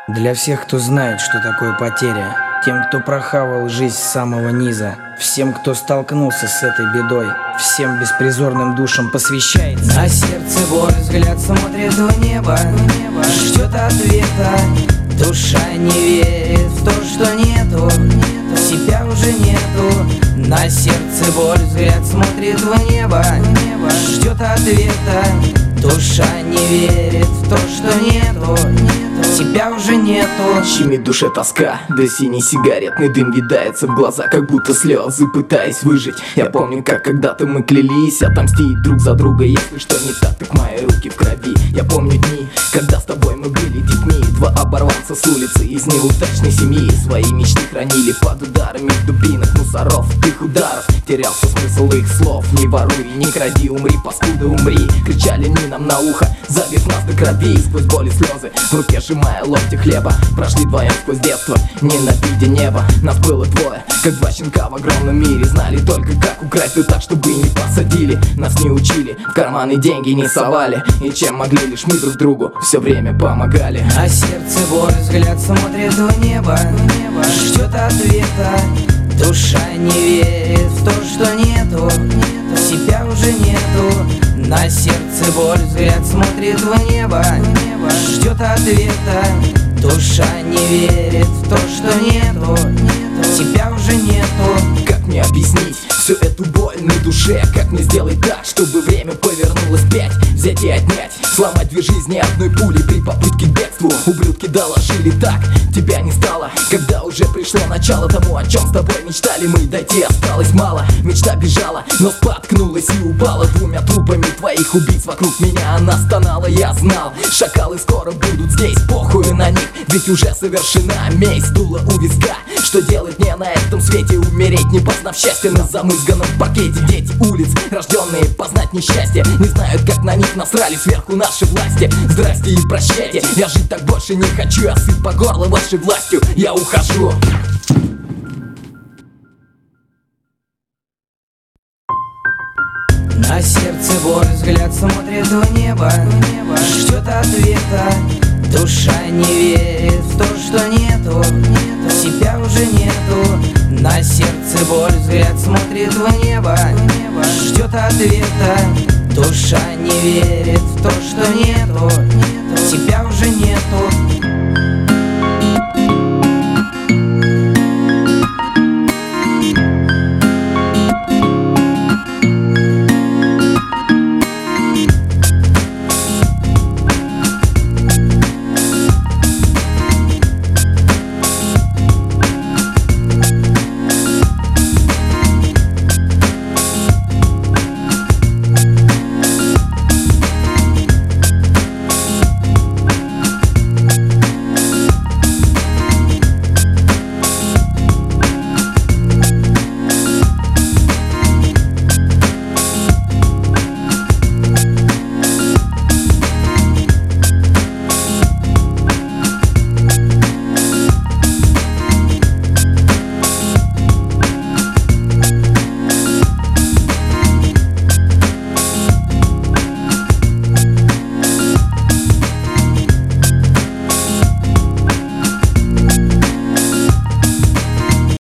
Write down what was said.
Для всех, кто знает, что такое потеря, тем, кто прохавал жизнь с самого низа, всем, кто столкнулся с этой бедой, всем беспризорным душам посвящается. На сердце боль, взгляд смотрит в небо, ждет ответа. Душа не верит в то, что нету, себя уже нету. На сердце боль, взгляд смотрит в небо, ждет ответа. Душа не верит в то, что нету, тебя уже нету. Щемит в душе тоска, да синий сигаретный дым видается в глаза, как будто слезы, пытаясь выжить. Я помню, как когда-то мы клялись отомстить друг за друга. Если что не так, так мои руки в крови. Я помню дни, когда с тобой мы были детьми. Два оборванца с улицы из неудачной семьи свои мечты хранили под ударами дубинок, мусоров, их ударов. Терялся смысл их слов: не воруй, не кради, умри, паскуда, умри. Кричали они нам на ухо, забив нас до крови. Сквозь боль и слезы, в руке сжимая ломти хлеба, прошли вдвоем сквозь детство, ненавидя небо. Нас было двое, как два щенка в огромном мире. Знали только, как украсть, да так, чтобы не посадили. Нас не учили, в карманы деньги не совали, и чем могли, лишь мы друг другу все время помогали. На сердце боль, взгляд смотрит в небо, ждет ответа. Душа не верит в то, что нету, себя уже нету. На сердце боль, взгляд смотрит в небо, ждет ответа. Душа не верит в то, что нету, тебя уже нету. Как мне объяснить всю эту боль на душе? Как мне сделать так, чтобы время повернулось вспять? Взять и отнять, сломать две жизни одной пулей при попытке к бегству. Ублюдки доложили так, тебя не стало, когда уже пришло начало тому, о чем с тобой мечтали мы. Дойти осталось мало, мечта бежала, но споткнулась и упала. Двумя трупами твоих убийц вокруг меня она стонала. Я знал, шакалы скоро будут здесь, похуй на них, ведь уже совершена месть. Дуло у виска, что делать мне на этом свете? Умереть, не познав счастья на замызганном паркете. Дети улиц, рожденные познать несчастье, не знают, как на них насрали сверху наши власти. Здрасте и прощайте, я жить так больше не хочу. Я сыт по горло вашей властью, я ухожу. На сердце боль, взгляд смотрит в небо, ждет ответа. Душа не верит в то, что нету, себя уже нету. На сердце боль, взгляд смотрит в небо, ждет ответа. Душа не верит в то, что нету, тебя уже нету.